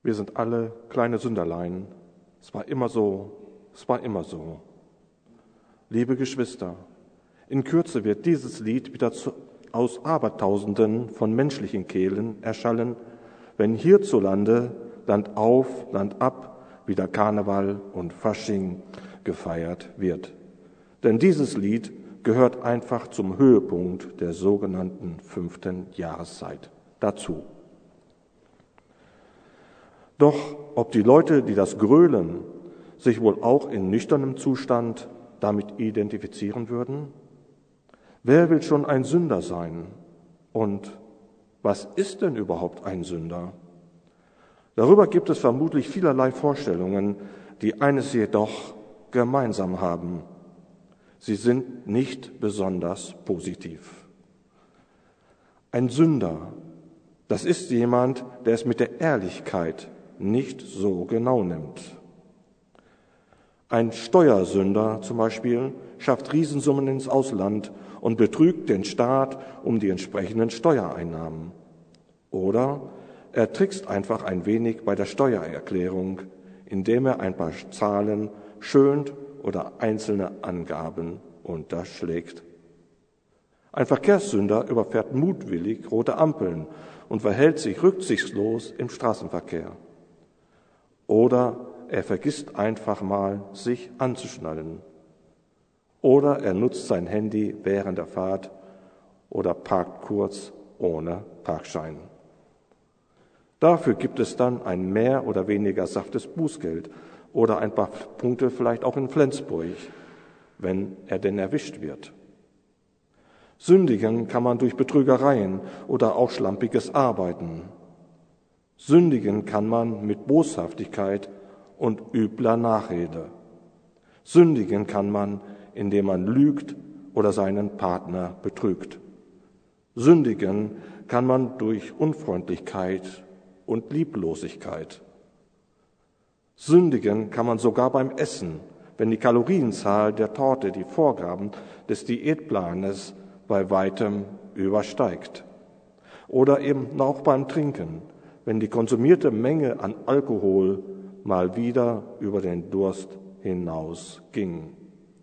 Wir sind alle kleine Sünderlein. Es war immer so, es war immer so. Liebe Geschwister, in Kürze wird dieses Lied wieder aus Abertausenden von menschlichen Kehlen erschallen, wenn hierzulande Land auf, Land ab wieder Karneval und Fasching gefeiert wird. Denn dieses Lied gehört einfach zum Höhepunkt der sogenannten 5. Jahreszeit dazu. Doch ob die Leute, die das grölen, sich wohl auch in nüchternem Zustand damit identifizieren würden? Wer will schon ein Sünder sein? Und was ist denn überhaupt ein Sünder? Darüber gibt es vermutlich vielerlei Vorstellungen, die eines jedoch gemeinsam haben. Sie sind nicht besonders positiv. Ein Sünder, das ist jemand, der es mit der Ehrlichkeit nicht so genau nimmt. Ein Steuersünder zum Beispiel schafft Riesensummen ins Ausland und betrügt den Staat um die entsprechenden Steuereinnahmen. Oder er trickst einfach ein wenig bei der Steuererklärung, indem er ein paar Zahlen schönt oder einzelne Angaben unterschlägt. Ein Verkehrssünder überfährt mutwillig rote Ampeln und verhält sich rücksichtslos im Straßenverkehr. Oder er vergisst einfach mal, sich anzuschnallen. Oder er nutzt sein Handy während der Fahrt oder parkt kurz ohne Parkschein. Dafür gibt es dann ein mehr oder weniger saftes Bußgeld oder ein paar Punkte vielleicht auch in Flensburg, wenn er denn erwischt wird. Sündigen kann man durch Betrügereien oder auch schlampiges Arbeiten. Sündigen kann man mit Boshaftigkeit und übler Nachrede. Sündigen kann man, indem man lügt oder seinen Partner betrügt. Sündigen kann man durch Unfreundlichkeit und Lieblosigkeit. Sündigen kann man sogar beim Essen, wenn die Kalorienzahl der Torte die Vorgaben des Diätplanes bei weitem übersteigt. Oder eben auch beim Trinken, wenn die konsumierte Menge an Alkohol mal wieder über den Durst hinaus ging.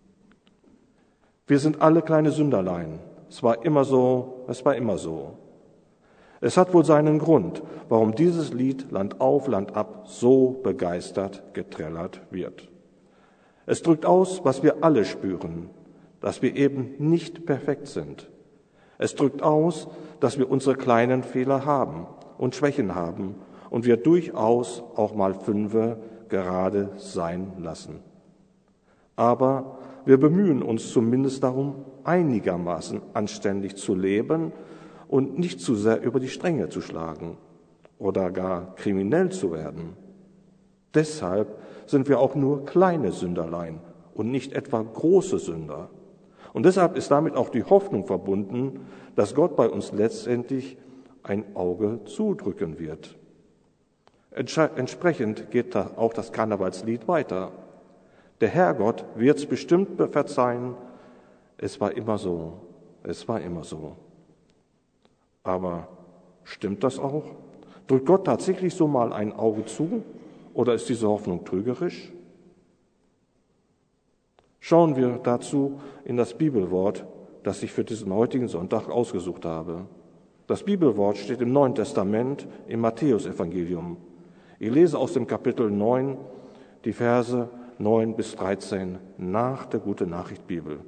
Wir sind alle kleine Sünderlein. Es war immer so, es war immer so. Es hat wohl seinen Grund, warum dieses Lied Land auf, Land ab so begeistert getrellert wird. Es drückt aus, was wir alle spüren, dass wir eben nicht perfekt sind. Es drückt aus, dass wir unsere kleinen Fehler haben und Schwächen haben und wir durchaus auch mal Fünfe gerade sein lassen. Aber wir bemühen uns zumindest darum, einigermaßen anständig zu leben und nicht zu sehr über die Stränge zu schlagen oder gar kriminell zu werden. Deshalb sind wir auch nur kleine Sünderlein und nicht etwa große Sünder. Und deshalb ist damit auch die Hoffnung verbunden, dass Gott bei uns letztendlich ein Auge zudrücken wird. Entsprechend geht auch das Karnevalslied weiter. Der Herrgott wird's bestimmt verzeihen, es war immer so, es war immer so. Aber stimmt das auch? Drückt Gott tatsächlich so mal ein Auge zu oder ist diese Hoffnung trügerisch? Schauen wir dazu in das Bibelwort, das ich für diesen heutigen Sonntag ausgesucht habe. Das Bibelwort steht im Neuen Testament im Matthäusevangelium. Ich lese aus dem Kapitel 9 die Verse 9 bis 13 nach der Gute-Nachricht-Bibel.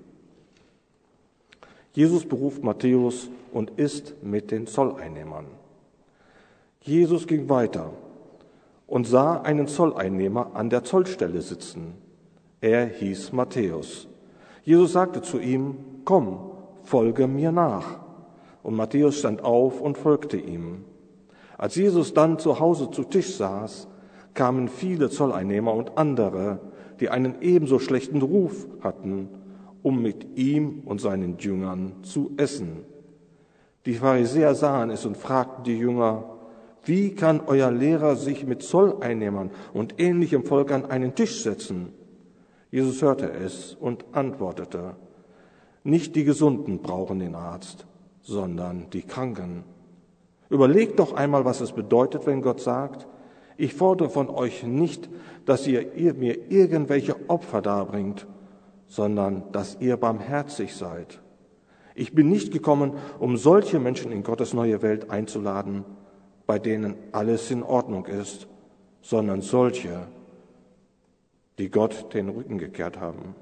Jesus beruft Matthäus und isst mit den Zolleinnehmern. Jesus ging weiter und sah einen Zolleinnehmer an der Zollstelle sitzen. Er hieß Matthäus. Jesus sagte zu ihm: Komm, folge mir nach. Und Matthäus stand auf und folgte ihm. Als Jesus dann zu Hause zu Tisch saß, kamen viele Zolleinnehmer und andere, die einen ebenso schlechten Ruf hatten, um mit ihm und seinen Jüngern zu essen. Die Pharisäer sahen es und fragten die Jünger: Wie kann euer Lehrer sich mit Zolleinnehmern und ähnlichem Volk an einen Tisch setzen? Jesus hörte es und antwortete: Nicht die Gesunden brauchen den Arzt, sondern die Kranken. Überlegt doch einmal, was es bedeutet, wenn Gott sagt: Ich fordere von euch nicht, dass ihr mir irgendwelche Opfer darbringt, sondern dass ihr barmherzig seid. Ich bin nicht gekommen, um solche Menschen in Gottes neue Welt einzuladen, bei denen alles in Ordnung ist, sondern solche, die Gott den Rücken gekehrt haben.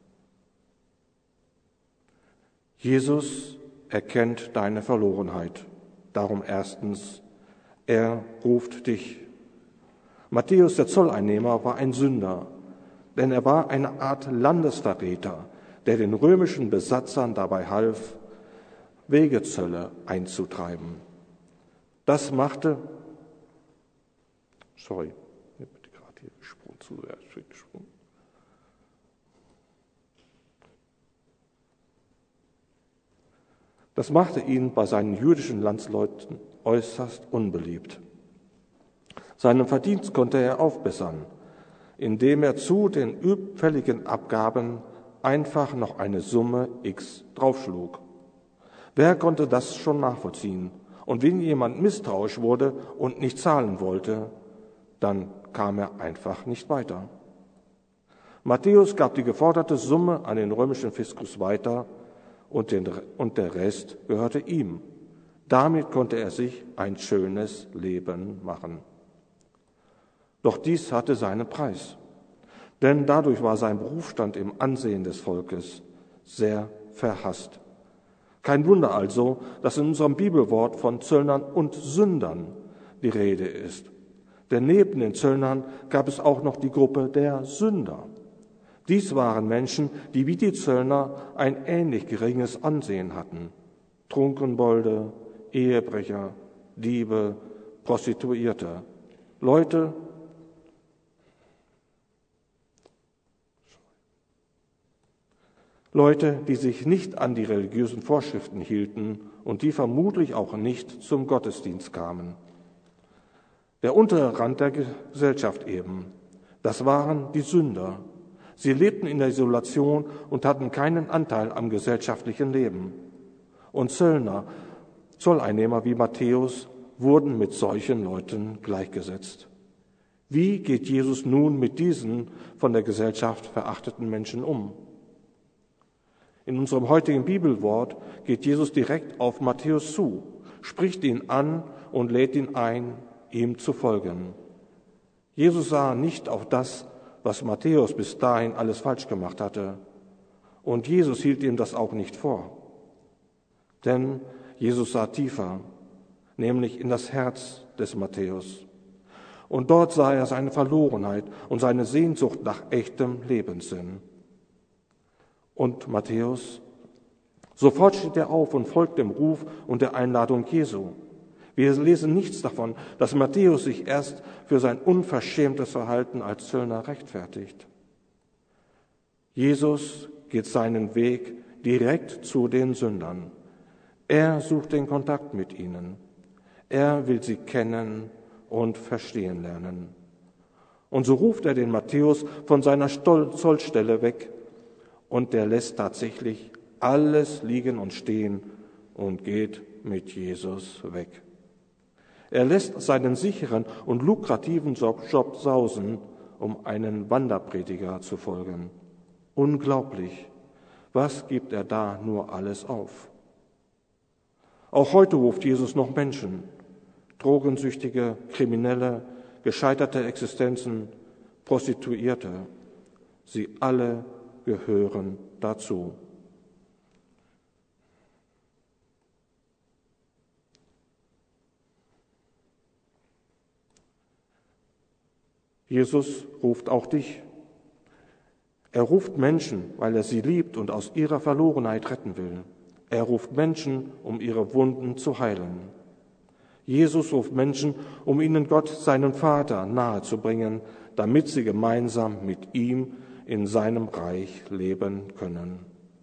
Jesus erkennt deine Verlorenheit. Darum erstens, er ruft dich. Matthäus, der Zolleinnehmer, war ein Sünder, denn er war eine Art Landesverräter, der den römischen Besatzern dabei half, Wegezölle einzutreiben. Das machte, Das machte ihn bei seinen jüdischen Landsleuten äußerst unbeliebt. Seinen Verdienst konnte er aufbessern, indem er zu den fälligen Abgaben einfach noch eine Summe X draufschlug. Wer konnte das schon nachvollziehen? Und wenn jemand misstrauisch wurde und nicht zahlen wollte, dann kam er einfach nicht weiter. Matthäus gab die geforderte Summe an den römischen Fiskus weiter und der Rest gehörte ihm. Damit konnte er sich ein schönes Leben machen. Doch dies hatte seinen Preis, denn dadurch war sein Berufsstand im Ansehen des Volkes sehr verhasst. Kein Wunder also, dass in unserem Bibelwort von Zöllnern und Sündern die Rede ist. Denn neben den Zöllnern gab es auch noch die Gruppe der Sünder. Dies waren Menschen, die wie die Zöllner ein ähnlich geringes Ansehen hatten. Trunkenbolde, Ehebrecher, Diebe, Prostituierte. Leute, die sich nicht an die religiösen Vorschriften hielten und die vermutlich auch nicht zum Gottesdienst kamen. Der untere Rand der Gesellschaft eben, das waren die Sünder. Sie lebten in der Isolation und hatten keinen Anteil am gesellschaftlichen Leben. Und Zöllner, Zolleinnehmer wie Matthäus, wurden mit solchen Leuten gleichgesetzt. Wie geht Jesus nun mit diesen von der Gesellschaft verachteten Menschen um? In unserem heutigen Bibelwort geht Jesus direkt auf Matthäus zu, spricht ihn an und lädt ihn ein, ihm zu folgen. Jesus sah nicht auf das, was Matthäus bis dahin alles falsch gemacht hatte. Und Jesus hielt ihm das auch nicht vor. Denn Jesus sah tiefer, nämlich in das Herz des Matthäus. Und dort sah er seine Verlorenheit und seine Sehnsucht nach echtem Lebenssinn. Und Matthäus, sofort steht er auf und folgt dem Ruf und der Einladung Jesu. Wir lesen nichts davon, dass Matthäus sich erst für sein unverschämtes Verhalten als Zöllner rechtfertigt. Jesus geht seinen Weg direkt zu den Sündern. Er sucht den Kontakt mit ihnen. Er will sie kennen und verstehen lernen. Und so ruft er den Matthäus von seiner Zollstelle weg und der lässt tatsächlich alles liegen und stehen und geht mit Jesus weg. Er lässt seinen sicheren und lukrativen Job sausen, um einen Wanderprediger zu folgen. Unglaublich, was gibt er da nur alles auf? Auch heute ruft Jesus noch Menschen, Drogensüchtige, Kriminelle, gescheiterte Existenzen, Prostituierte. Sie alle gehören dazu. Jesus ruft auch dich. Er ruft Menschen, weil er sie liebt und aus ihrer Verlorenheit retten will. Er ruft Menschen, um ihre Wunden zu heilen. Jesus ruft Menschen, um ihnen Gott, seinen Vater, nahezubringen, damit sie gemeinsam mit ihm in seinem Reich leben können.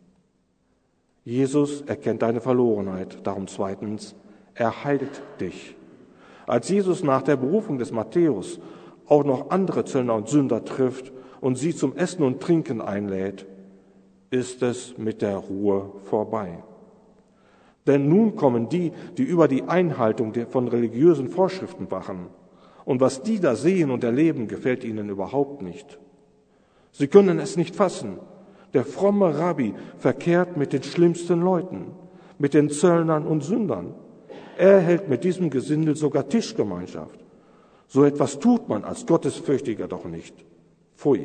Jesus erkennt deine Verlorenheit, darum zweitens, er heilt dich. Als Jesus nach der Berufung des Matthäus auch noch andere Zöllner und Sünder trifft und sie zum Essen und Trinken einlädt, ist es mit der Ruhe vorbei. Denn nun kommen die, die über die Einhaltung von religiösen Vorschriften wachen. Und was die da sehen und erleben, gefällt ihnen überhaupt nicht. Sie können es nicht fassen. Der fromme Rabbi verkehrt mit den schlimmsten Leuten, mit den Zöllnern und Sündern. Er hält mit diesem Gesindel sogar Tischgemeinschaft. So etwas tut man als Gottesfürchtiger doch nicht. Pfui.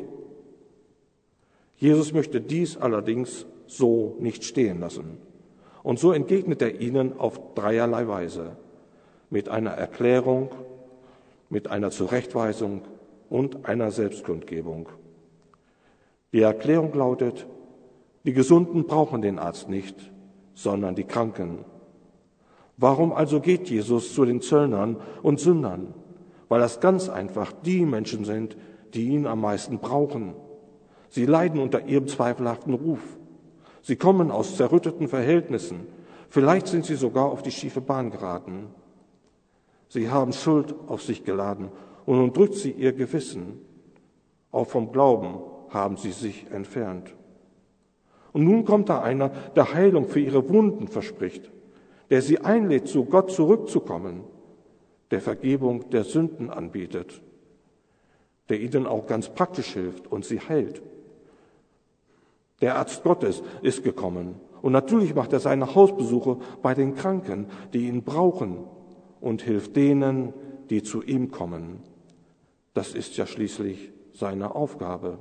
Jesus möchte dies allerdings so nicht stehen lassen. Und so entgegnet er ihnen auf dreierlei Weise. Mit einer Erklärung, mit einer Zurechtweisung und einer Selbstkundgebung. Die Erklärung lautet, die Gesunden brauchen den Arzt nicht, sondern die Kranken. Warum also geht Jesus zu den Zöllnern und Sündern? Weil das ganz einfach die Menschen sind, die ihn am meisten brauchen. Sie leiden unter ihrem zweifelhaften Ruf. Sie kommen aus zerrütteten Verhältnissen. Vielleicht sind sie sogar auf die schiefe Bahn geraten. Sie haben Schuld auf sich geladen und nun drückt sie ihr Gewissen. Auch vom Glauben haben sie sich entfernt. Und nun kommt da einer, der Heilung für ihre Wunden verspricht, der sie einlädt, zu Gott zurückzukommen, der Vergebung der Sünden anbietet, der ihnen auch ganz praktisch hilft und sie heilt. Der Arzt Gottes ist gekommen und natürlich macht er seine Hausbesuche bei den Kranken, die ihn brauchen, und hilft denen, die zu ihm kommen. Das ist ja schließlich seine Aufgabe.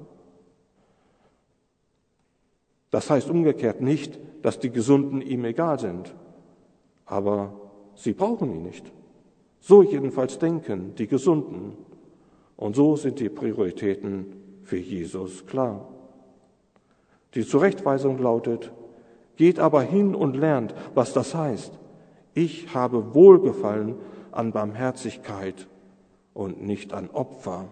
Das heißt umgekehrt nicht, dass die Gesunden ihm egal sind, aber sie brauchen ihn nicht. So jedenfalls denken die Gesunden. Und so sind die Prioritäten für Jesus klar. Die Zurechtweisung lautet, geht aber hin und lernt, was das heißt. Ich habe Wohlgefallen an Barmherzigkeit und nicht an Opfer.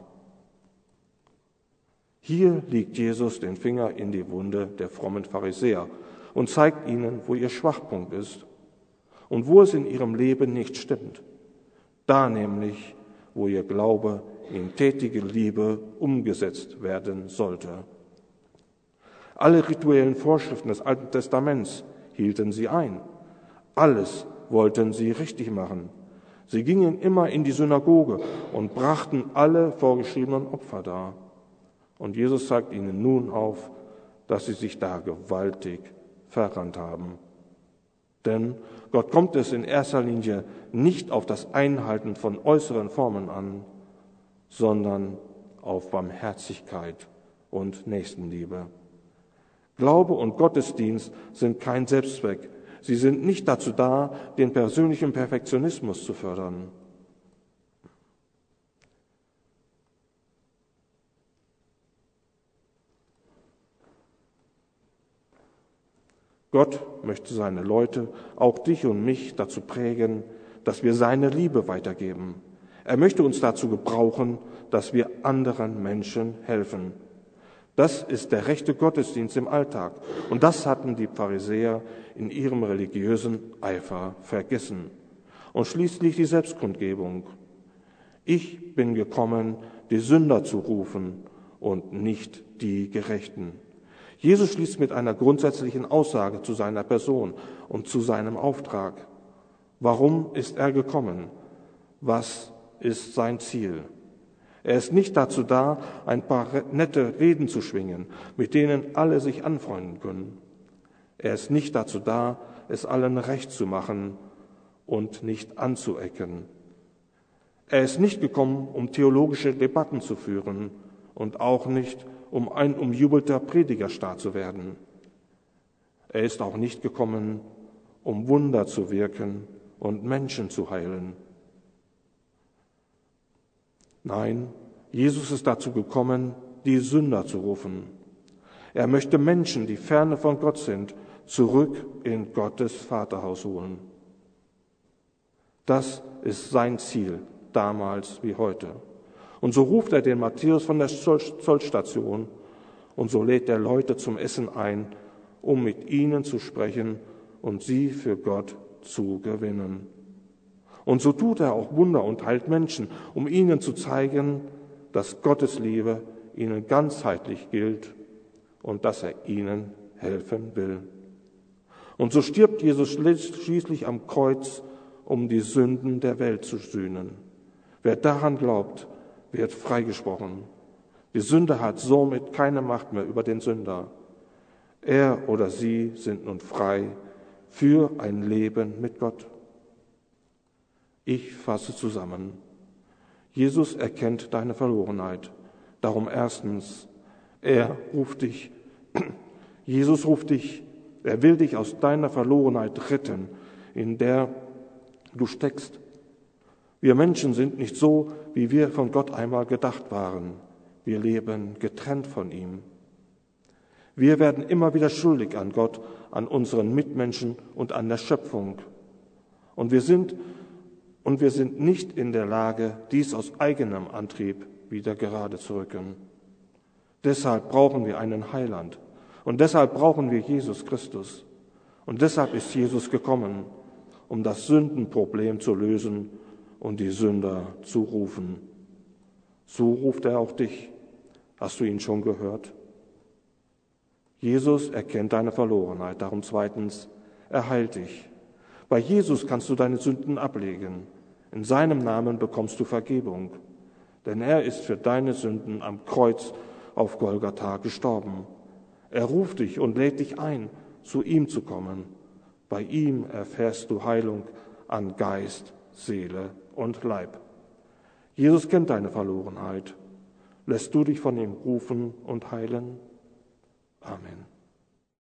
Hier legt Jesus den Finger in die Wunde der frommen Pharisäer und zeigt ihnen, wo ihr Schwachpunkt ist und wo es in ihrem Leben nicht stimmt. Da nämlich, wo ihr Glaube in tätige Liebe umgesetzt werden sollte. Alle rituellen Vorschriften des Alten Testaments hielten sie ein. Alles wollten sie richtig machen. Sie gingen immer in die Synagoge und brachten alle vorgeschriebenen Opfer dar. Und Jesus zeigt ihnen nun auf, dass sie sich da gewaltig verrannt haben. Denn Gott kommt es in erster Linie nicht auf das Einhalten von äußeren Formen an, sondern auf Barmherzigkeit und Nächstenliebe. Glaube und Gottesdienst sind kein Selbstzweck. Sie sind nicht dazu da, den persönlichen Perfektionismus zu fördern. Gott möchte seine Leute, auch dich und mich, dazu prägen, dass wir seine Liebe weitergeben. Er möchte uns dazu gebrauchen, dass wir anderen Menschen helfen. Das ist der rechte Gottesdienst im Alltag. Und das hatten die Pharisäer in ihrem religiösen Eifer vergessen. Und schließlich die Selbstkundgebung. Ich bin gekommen, die Sünder zu rufen und nicht die Gerechten. Jesus schließt mit einer grundsätzlichen Aussage zu seiner Person und zu seinem Auftrag. Warum ist er gekommen? Was ist sein Ziel? Er ist nicht dazu da, ein paar nette Reden zu schwingen, mit denen alle sich anfreunden können. Er ist nicht dazu da, es allen recht zu machen und nicht anzuecken. Er ist nicht gekommen, um theologische Debatten zu führen und auch nicht, um ein umjubelter Predigerstar zu werden. Er ist auch nicht gekommen, um Wunder zu wirken und Menschen zu heilen. Nein, Jesus ist dazu gekommen, die Sünder zu rufen. Er möchte Menschen, die ferne von Gott sind, zurück in Gottes Vaterhaus holen. Das ist sein Ziel, damals wie heute. Und so ruft er den Matthäus von der Zollstation und so lädt er Leute zum Essen ein, um mit ihnen zu sprechen und sie für Gott zu gewinnen. Und so tut er auch Wunder und heilt Menschen, um ihnen zu zeigen, dass Gottes Liebe ihnen ganzheitlich gilt und dass er ihnen helfen will. Und so stirbt Jesus schließlich am Kreuz, um die Sünden der Welt zu sühnen. Wer daran glaubt, wird freigesprochen. Die Sünde hat somit keine Macht mehr über den Sünder. Er oder sie sind nun frei für ein Leben mit Gott. Ich fasse zusammen. Jesus erkennt deine Verlorenheit. Darum erstens, Jesus ruft dich, er will dich aus deiner Verlorenheit retten, in der du steckst. Wir Menschen sind nicht so, wie wir von Gott einmal gedacht waren. Wir leben getrennt von ihm. Wir werden immer wieder schuldig an Gott, an unseren Mitmenschen und an der Schöpfung. Und wir sind nicht in der Lage, dies aus eigenem Antrieb wieder gerade zu rücken. Deshalb brauchen wir einen Heiland. Und deshalb brauchen wir Jesus Christus. Und deshalb ist Jesus gekommen, um das Sündenproblem zu lösen und die Sünder zu rufen. So ruft er auch dich. Hast du ihn schon gehört? Jesus erkennt deine Verlorenheit. Darum zweitens, er heilt dich. Bei Jesus kannst du deine Sünden ablegen. In seinem Namen bekommst du Vergebung. Denn er ist für deine Sünden am Kreuz auf Golgatha gestorben. Er ruft dich und lädt dich ein, zu ihm zu kommen. Bei ihm erfährst du Heilung an Geist, Seele und Leib. Jesus kennt deine Verlorenheit. Lässt du dich von ihm rufen und heilen? Amen.